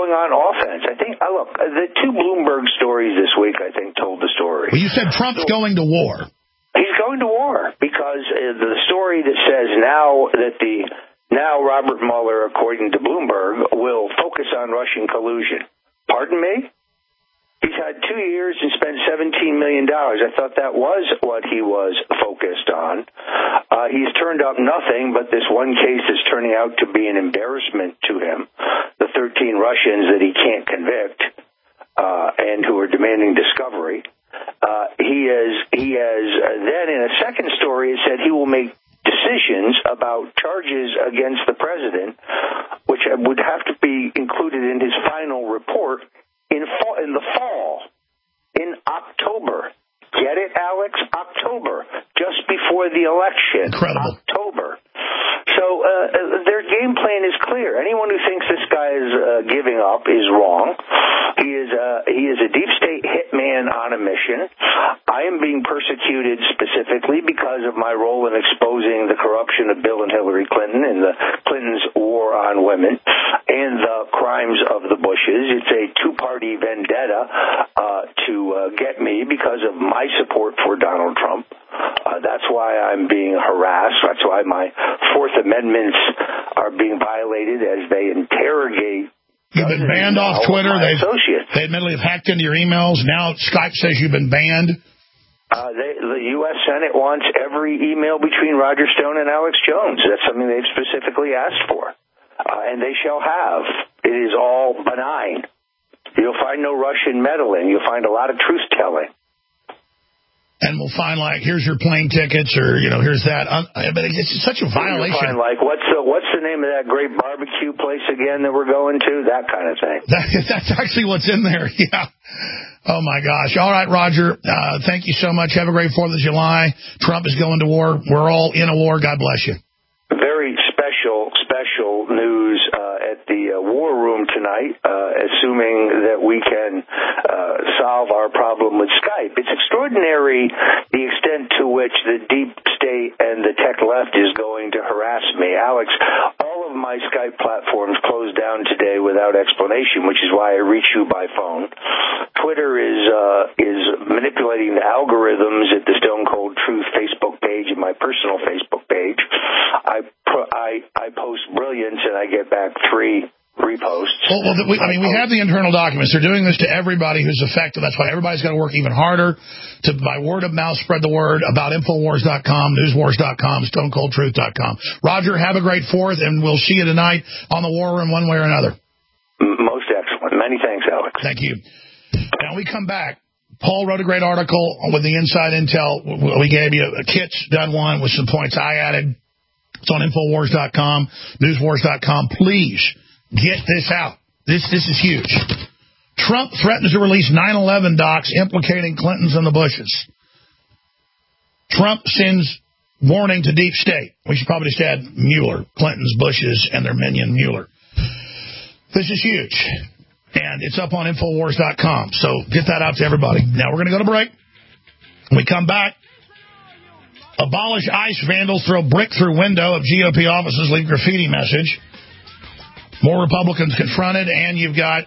going on offense. I think, uh, look, the two Bloomberg stories this week, I think, told the story. Well, you said Trump's so, going to war. He's going to war because uh, the story that says now that the now Robert Mueller, according to Bloomberg, will focus on Russian collusion. Pardon me? He's had two years and spent seventeen million dollars. I thought that was what he was focused on. Uh, he's turned up nothing, but this one case is turning out to be an embarrassment to him. The thirteen Russians that he can't convict uh, and who are demanding discovery. Uh, he has, he has uh, then in a second story, it said he will make decisions about charges against the president, which would have to be included in his final report in fall, in the fall, in October. Get it, Alex? October, just before the election. Incredible. October. So uh, their game plan is clear. Anyone who thinks this guy is uh, giving up is wrong. He is uh, he is a deep state hitman on a mission. I am being persecuted specifically because of my role in exposing the corruption of Bill and Hillary Clinton and the Clintons' war on women and the crimes of the Bushes. It's a two-party vendetta uh, to uh, get me because of my support for Donald Trump. Uh, that's why I'm being harassed. That's why my Fourth Amendments are being violated as they interrogate. You've been banned off Twitter. They've, they admittedly have hacked into your emails. Now Skype says you've been banned. Uh, they, the U S Senate wants every email between Roger Stone and Alex Jones. That's something they've specifically asked for. Uh, and they shall have. It is all benign. You'll find no Russian meddling. You'll find a lot of truth-telling. And we'll find, like, here's your plane tickets, or, you know, here's that. Uh, but it's such a violation. Find, like, what's the, what's the name of that great barbecue place again that we're going to? That kind of thing. That, that's actually what's in there, yeah. Oh, my gosh. All right, Roger, uh, thank you so much. Have a great fourth of July. Trump is going to war. We're all in a war. God bless you. Very special, special news uh, at the uh, War Room tonight, uh, assuming that we can uh, solve our problem with Skype. It's extraordinary the extent to which the deep state and the tech left is going to harass me. Alex, all of my Skype platforms closed down today without explanation, which is why I reach you by phone. Twitter is uh, is manipulating the algorithms at the Stone Cold Truth Facebook page and my personal Facebook page. I I, I post brilliance and I get back three reposts. Well, well we, I mean, we have the internal documents. They're doing this to everybody who's affected. That's why everybody's got to work even harder to, by word of mouth, spread the word about Infowars dot com, Newswars dot com, Stone Cold Truth dot com. Roger, have a great fourth, and we'll see you tonight on the War Room one way or another. Most excellent. Many thanks, Alex. Thank you. Now we come back. Paul wrote a great article with the inside intel. We gave you a kit's done one with some points I added. It's on Infowars dot com, Newswars dot com. Please get this out. This this is huge. Trump threatens to release nine eleven docs implicating Clintons and the Bushes. Trump sends warning to deep state. We should probably just add Mueller, Clinton's, Bushes, and their minion Mueller. This is huge. And it's up on Infowars dot com. So get that out to everybody. Now we're going to go to break. When we come back, abolish ICE vandals throw brick through window of G O P offices, leave graffiti message. More Republicans confronted, and you've got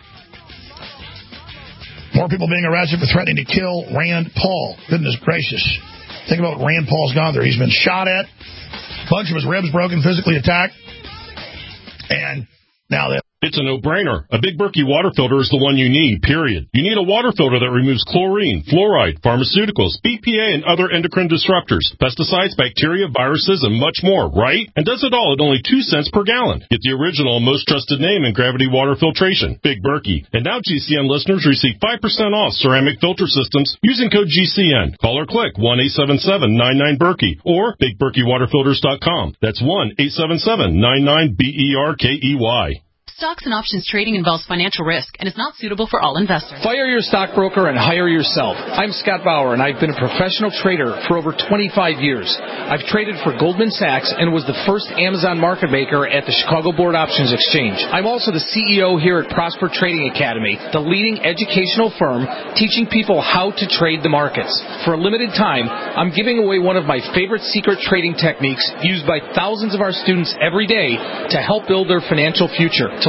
more people being arrested for threatening to kill Rand Paul. Goodness gracious. Think about what Rand Paul's gone through. He's been shot at, a bunch of his ribs broken, physically attacked, and now that It's a no-brainer. A Big Berkey water filter is the one you need, period. You need a water filter that removes chlorine, fluoride, pharmaceuticals, B P A, and other endocrine disruptors, pesticides, bacteria, viruses, and much more, right? And does it all at only two cents per gallon. Get the original, most trusted name in gravity water filtration, Big Berkey. And now G C N listeners receive five percent off ceramic filter systems using code G C N. Call or click one eight seven seven nine nine Berkey or big berkey water filters dot com. That's one eight seven seven nine nine B E R K E Y. Stocks and options trading involves financial risk and is not suitable for all investors. Fire your stockbroker and hire yourself. I'm Scott Bauer, and I've been a professional trader for over twenty-five years. I've traded for Goldman Sachs and was the first Amazon market maker at the Chicago Board Options Exchange. I'm also the C E O here at Prosper Trading Academy, the leading educational firm teaching people how to trade the markets. For a limited time, I'm giving away one of my favorite secret trading techniques used by thousands of our students every day to help build their financial future. To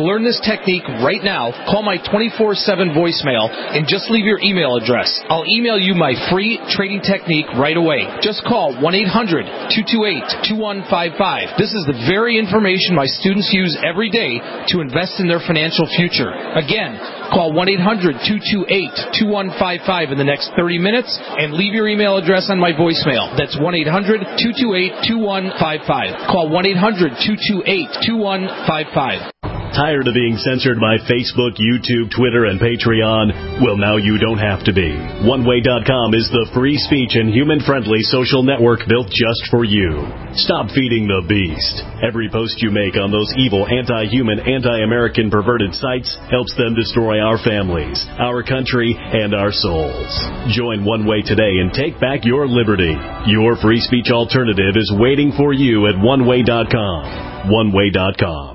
To learn this technique right now, call my twenty-four seven voicemail and just leave your email address. I'll email you my free trading technique right away. Just call one eight hundred two two eight two one five five. This is the very information my students use every day to invest in their financial future. Again, call one eight hundred two two eight two one five five in the next thirty minutes and leave your email address on my voicemail. That's one eight hundred two two eight two one five five. Call one eight hundred two two eight two one five five. Tired of being censored by Facebook, YouTube, Twitter, and Patreon? Well, now you don't have to be. one way dot com is the free speech and human-friendly social network built just for you. Stop feeding the beast. Every post you make on those evil, anti-human, anti-American perverted sites helps them destroy our families, our country, and our souls. Join One Way today and take back your liberty. Your free speech alternative is waiting for you at one way dot com. one way dot com.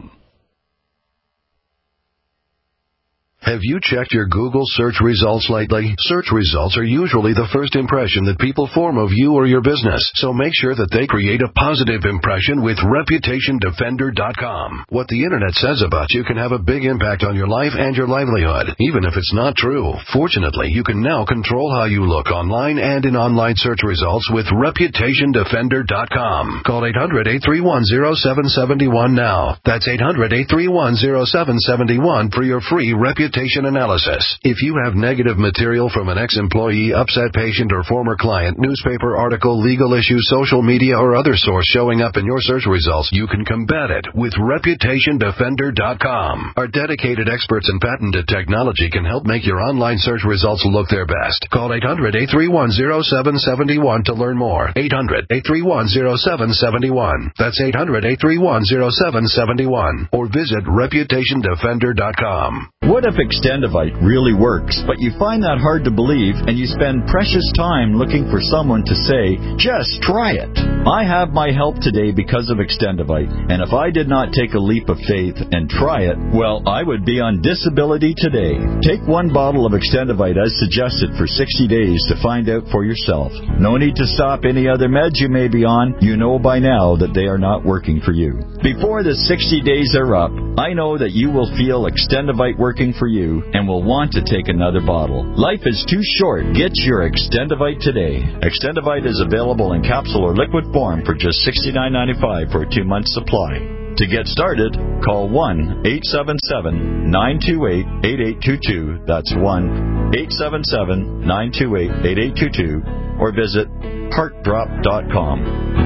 Have you checked your Google search results lately? Search results are usually the first impression that people form of you or your business, so make sure that they create a positive impression with reputation defender dot com. What the Internet says about you can have a big impact on your life and your livelihood, even if it's not true. Fortunately, you can now control how you look online and in online search results with reputation defender dot com. Call eight hundred eight three one zero seven seven one now. That's eight hundred eight three one zero seven seven one for your free reputation analysis. If you have negative material from an ex-employee, upset patient, or former client, newspaper article, legal issue, social media, or other source showing up in your search results, you can combat it with reputation defender dot com. Our dedicated experts in patented technology can help make your online search results look their best. Call eight hundred eight three one zero seven seven one to learn more. eight hundred eight three one zero seven seven one. That's eight hundred eight three one zero seven seven one. Or visit reputation defender dot com. What if Extendivite really works, but you find that hard to believe and you spend precious time looking for someone to say, just try it? I have my help today because of Extendivite, and if I did not take a leap of faith and try it, well, I would be on disability today. Take one bottle of Extendivite as suggested for sixty days to find out for yourself. No need to stop any other meds you may be on. You know by now that they are not working for you. Before the sixty days are up, I know that you will feel Extendivite working for you and will want to take another bottle. Life is too short. Get your Extendivite today. Extendivite is available in capsule or liquid form for just sixty-nine ninety-five for a two-month supply. To get started, call one eight seven seven nine two eight eight eight two two. That's one eight seven seven nine two eight eight eight two two. Or visit heart drop dot com.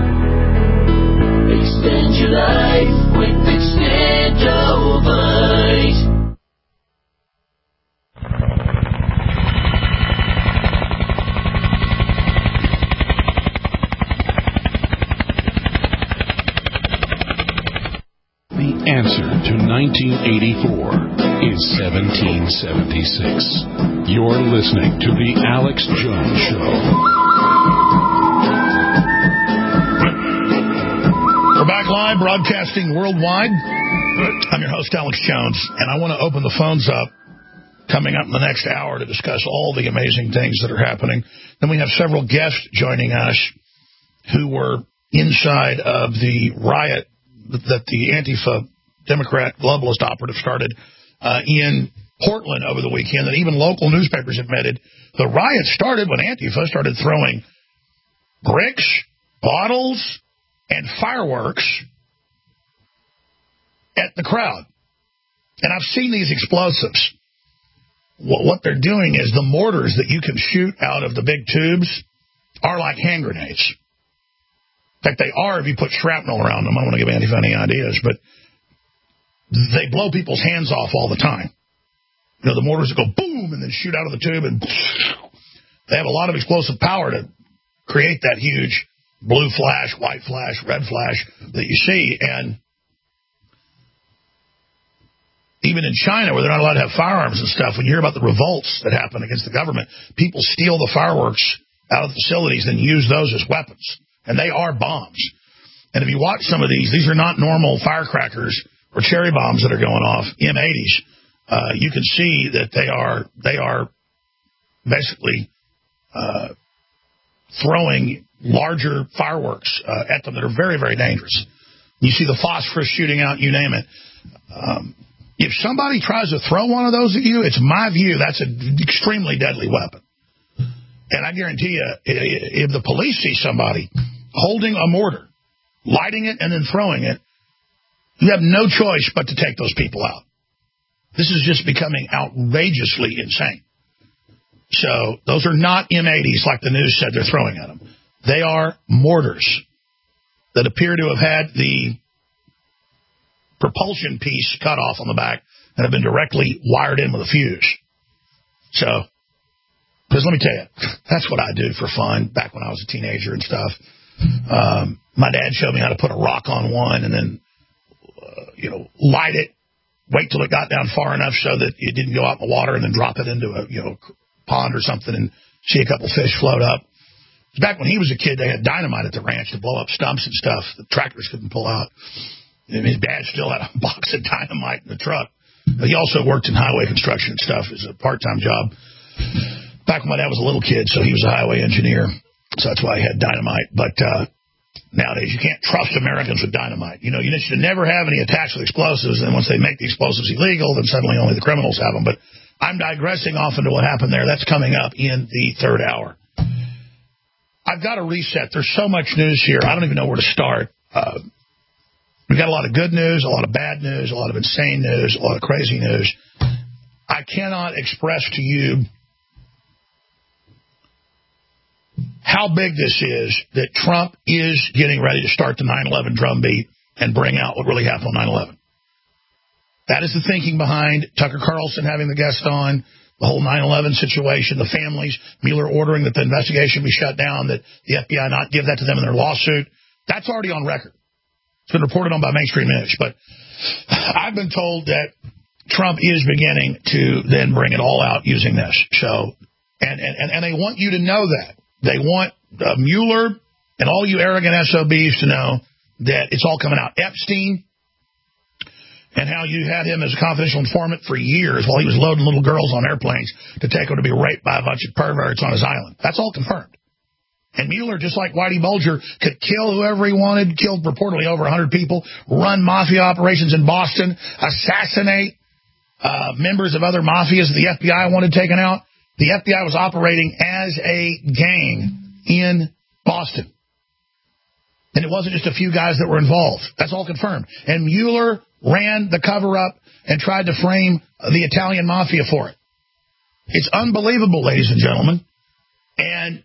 Extend your life with Extendivite. The answer to nineteen eighty-four is seventeen seventy-six. You're listening to The Alex Jones Show. We're back live, broadcasting worldwide. I'm your host, Alex Jones, and I want to open the phones up coming up in the next hour to discuss all the amazing things that are happening. Then we have several guests joining us who were inside of the riot that the Antifa Democrat globalist operative started uh, in Portland over the weekend, that even local newspapers admitted the riot started when Antifa started throwing bricks, bottles, and fireworks at the crowd. And I've seen these explosives. What they're doing is the mortars that you can shoot out of the big tubes are like hand grenades. In fact, they are if you put shrapnel around them. I don't want to give Antifa any ideas, but they blow people's hands off all the time. You know, the mortars that go boom and then shoot out of the tube, and they have a lot of explosive power to create that huge blue flash, white flash, red flash that you see. And even in China, where they're not allowed to have firearms and stuff, when you hear about the revolts that happen against the government, people steal the fireworks out of the facilities and use those as weapons. And they are bombs. And if you watch some of these, these are not normal firecrackers or cherry bombs that are going off, M eighties. Uh, you can see that they are they are basically uh, throwing larger fireworks uh, at them that are very, very dangerous. You see the phosphorus shooting out, you name it. Um, If somebody tries to throw one of those at you, it's my view that's an extremely deadly weapon. And I guarantee you, if the police see somebody holding a mortar, lighting it, and then throwing it, you have no choice but to take those people out. This is just becoming outrageously insane. So those are not M eighties like the news said they're throwing at them. They are mortars that appear to have had the propulsion piece cut off on the back and have been directly wired in with a fuse. So, because let me tell you, that's what I do for fun back when I was a teenager and stuff. Um, my dad showed me how to put a rock on one and then, uh, you know, light it, wait till it got down far enough so that it didn't go out in the water and then drop it into a, you know, pond or something and see a couple fish float up. Back when he was a kid, they had dynamite at the ranch to blow up stumps and stuff the tractors couldn't pull out. And his dad still had a box of dynamite in the truck. But he also worked in highway construction and stuff as a part-time job. Back when my dad was a little kid, so he was a highway engineer. So that's why he had dynamite. But uh, nowadays, you can't trust Americans with dynamite. You know, you should never have any attacks with explosives, and once they make the explosives illegal, then suddenly only the criminals have them. But I'm digressing off into what happened there. That's coming up in the third hour. I've got to reset. There's so much news here. I don't even know where to start. Uh, we've got a lot of good news, a lot of bad news, a lot of insane news, a lot of crazy news. I cannot express to you how big this is that Trump is getting ready to start the nine eleven drumbeat and bring out what really happened on nine eleven. That is the thinking behind Tucker Carlson having the guest on, the whole nine eleven situation, the families, Mueller ordering that the investigation be shut down, that the F B I not give that to them in their lawsuit. That's already on record. It's been reported on by mainstream news. But I've been told that Trump is beginning to then bring it all out using this. So, and, and, and they want you to know that. They want uh, Mueller and all you arrogant S O Bs to know that it's all coming out. Epstein, and how you had him as a confidential informant for years while he was loading little girls on airplanes to take them to be raped by a bunch of perverts on his island. That's all confirmed. And Mueller, just like Whitey Bulger, could kill whoever he wanted, killed reportedly over one hundred people, run mafia operations in Boston, assassinate uh, members of other mafias that the F B I wanted taken out. The F B I was operating as a gang in Boston. And it wasn't just a few guys that were involved. That's all confirmed. And Mueller ran the cover-up and tried to frame the Italian mafia for it. It's unbelievable, ladies and gentlemen. And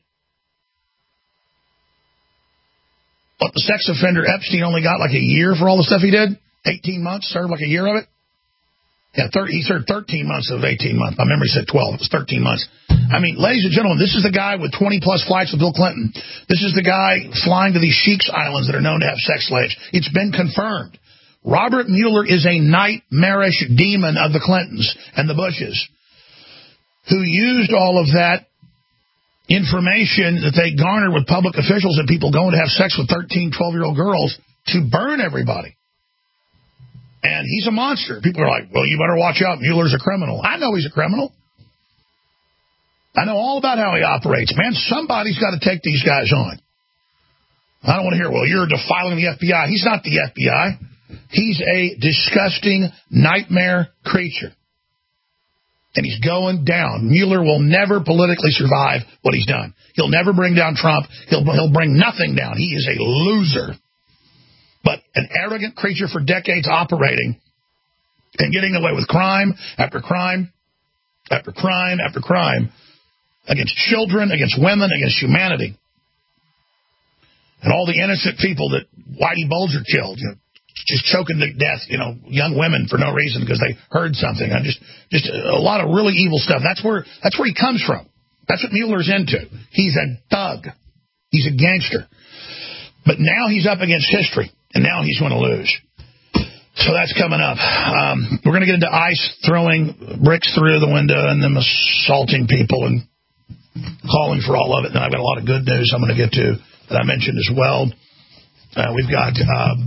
what, the sex offender Epstein only got like a year for all the stuff he did? eighteen months, served like a year of it? Yeah, thirty, he served thirteen months of eighteen months. My memory said twelve. It was thirteen months. I mean, ladies and gentlemen, this is the guy with twenty-plus flights with Bill Clinton. This is the guy flying to these sheiks islands that are known to have sex slaves. It's been confirmed. Robert Mueller is a nightmarish demon of the Clintons and the Bushes who used all of that information that they garnered with public officials and people going to have sex with thirteen, twelve-year-old girls to burn everybody. And he's a monster. People are like, well, you better watch out. Mueller's a criminal. I know he's a criminal. I know all about how he operates. Man, somebody's got to take these guys on. I don't want to hear, well, you're defiling the F B I. He's not the F B I. He's a disgusting nightmare creature. And he's going down. Mueller will never politically survive what he's done. He'll never bring down Trump. He'll, he'll bring nothing down. He is a loser. But an arrogant creature for decades operating and getting away with crime after crime after crime after crime against children, against women, against humanity. And all the innocent people that Whitey Bulger killed, you know, just choking to death, you know, young women for no reason because they heard something. I just, just a lot of really evil stuff. That's where, that's where he comes from. That's what Mueller's into. He's a thug. He's a gangster. But now he's up against history, and now he's going to lose. So that's coming up. Um, we're going to get into ICE throwing bricks through the window and them assaulting people and calling for all of it. And I've got a lot of good news I'm going to get to that I mentioned as well. Uh, we've got uh,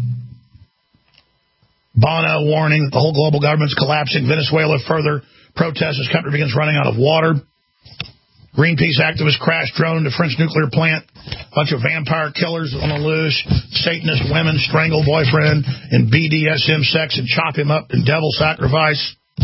Bono warning that the whole global government's collapsing. Venezuela further protests as country begins running out of water. Greenpeace activists crash drone into French nuclear plant. Bunch of vampire killers on the loose. Satanist women strangle boyfriend in B D S M sex and chop him up in devil sacrifice.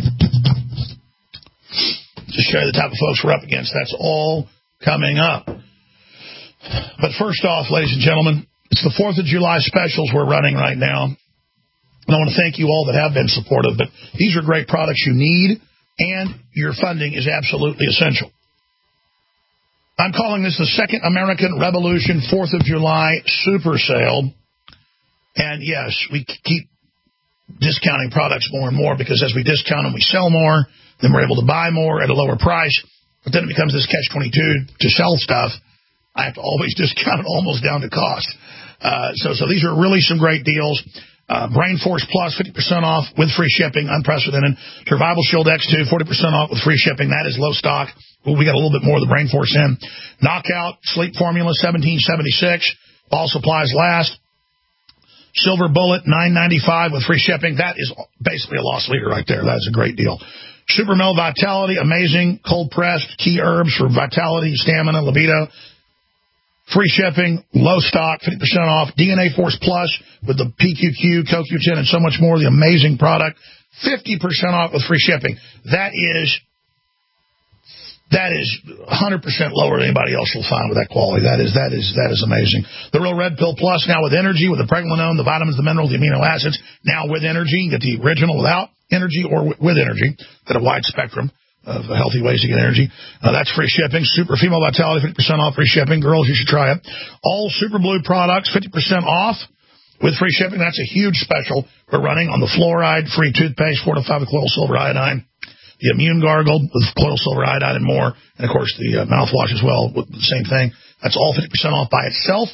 To show you the type of folks we're up against. That's all coming up. But first off, ladies and gentlemen, it's the fourth of July specials we're running right now. And I want to thank you all that have been supportive. But these are great products you need, and your funding is absolutely essential. I'm calling this the Second American Revolution fourth of July Super Sale. And yes, we keep discounting products more and more because as we discount them, we sell more. Then we're able to buy more at a lower price. But then it becomes this catch twenty-two to sell stuff. I have to always discount it almost down to cost. Uh, so, so these are really some great deals. Uh, Brain Force Plus, fifty percent off with free shipping, unprecedented. Survival Shield X two, forty percent off with free shipping. That is low stock. Well, we got a little bit more of the Brain Force in. Knockout Sleep Formula, seventeen seventy-six. All supplies last. Silver Bullet, nine ninety-five with free shipping. That is basically a loss leader right there. That is a great deal. Super Mel Vitality, amazing, cold-pressed, key herbs for vitality, stamina, libido. Free shipping, low stock, fifty percent off. D N A Force Plus with the P Q Q, Co Q ten, and so much more. The amazing product, fifty percent off with free shipping. That is that is one hundred percent lower than anybody else will find with that quality. That is that is that is amazing. The Real Red Pill Plus now with energy, with the pregnenolone, the vitamins, the minerals, the amino acids. Now with energy, you get the original without energy or with energy. Got a wide spectrum of healthy ways to get energy. Uh, that's free shipping. Super Female Vitality, fifty percent off free shipping. Girls, you should try it. All Super Blue products, fifty percent off with free shipping. That's a huge special we're running on the fluoride-free toothpaste, fortified with colloidal silver iodine. The Immune Gargle with colloidal silver iodine and more. And, of course, the uh, mouthwash as well with the same thing. That's all fifty percent off by itself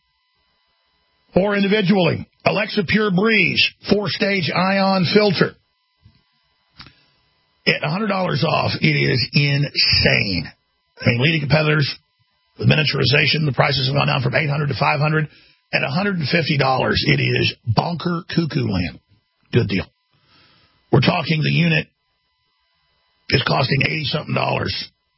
or individually. Alexa Pure Breeze, four-stage ion filter. At one hundred dollars off, it is insane. I mean, leading competitors with miniaturization, the prices have gone down from eight hundred dollars to five hundred dollars. At one hundred fifty dollars, it is bonker cuckoo land. Good deal. We're talking the unit is costing eighty-something dollars.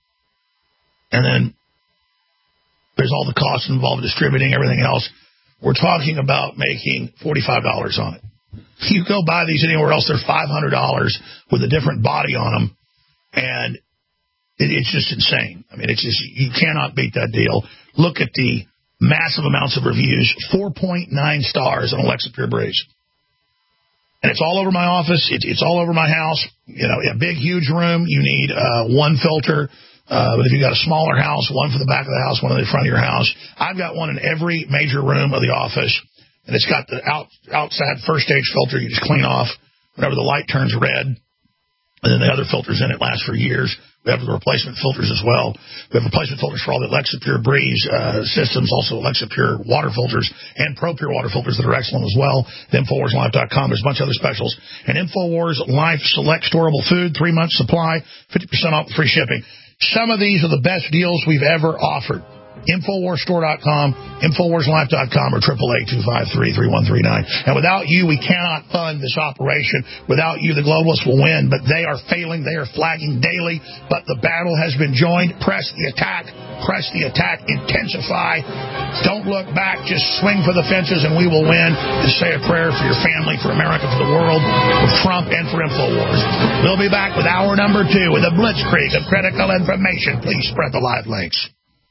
And then there's all the costs involved, distributing, everything else. We're talking about making forty-five dollars on it. You go buy these anywhere else, they're five hundred dollars with a different body on them, and it, it's just insane. I mean, it's just, you cannot beat that deal. Look at the massive amounts of reviews, four point nine stars on Alexa Pure Breeze. And it's all over my office. It, it's all over my house. You know, a big, huge room, you need uh, one filter. Uh, but if you've got a smaller house, one for the back of the house, one in the front of your house. I've got one in every major room of the office. And it's got the out, outside first stage filter you just clean off whenever the light turns red. And then the other filters in it last for years. We have the replacement filters as well. We have replacement filters for all the Alexa Pure Breeze uh, systems, also Alexa Pure water filters and Pro Pure water filters that are excellent as well. The Infowars Life dot com. There's a bunch of other specials. And Infowars Life Select Storable Food, three months supply, fifty percent off free shipping. Some of these are the best deals we've ever offered. Infowars Store dot com, Infowars Life dot com, or eight eight eight, two five three, three one three nine. And without you, we cannot fund this operation. Without you, the globalists will win, but they are failing. They are flagging daily, but the battle has been joined. Press the attack. Press the attack. Intensify. Don't look back. Just swing for the fences, and we will win. And say a prayer for your family, for America, for the world, for Trump, and for Infowars. We'll be back with hour number two with a blitzkrieg of critical information. Please spread the live links.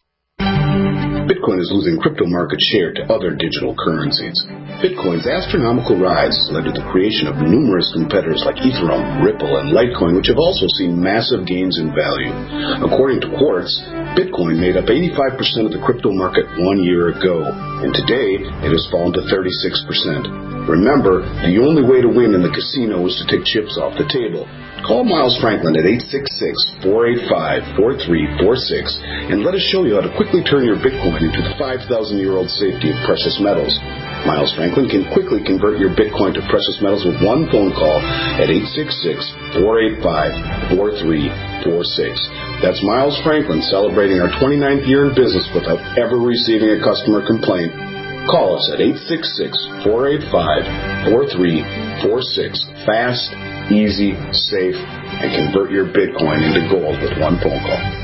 Bitcoin is losing crypto market share to other digital currencies. Bitcoin's astronomical rise led to the creation of numerous competitors like Ethereum, Ripple, and Litecoin, which have also seen massive gains in value. According to Quartz, Bitcoin made up eighty-five percent of the crypto market one year ago, and today it has fallen to thirty-six percent. Remember, the only way to win in the casino is to take chips off the table. Call Miles Franklin at eight six six, four eight five, four three four six and let us show you how to quickly turn your Bitcoin into the five thousand year old safety of precious metals. Miles Franklin can quickly convert your Bitcoin to precious metals with one phone call at eight six six, four eight five, four three four six. That's Miles Franklin celebrating our twenty-ninth year in business without ever receiving a customer complaint. Call us at eight six six, four eight five, four three four six. Fast, easy, safe, and convert your Bitcoin into gold with one phone call.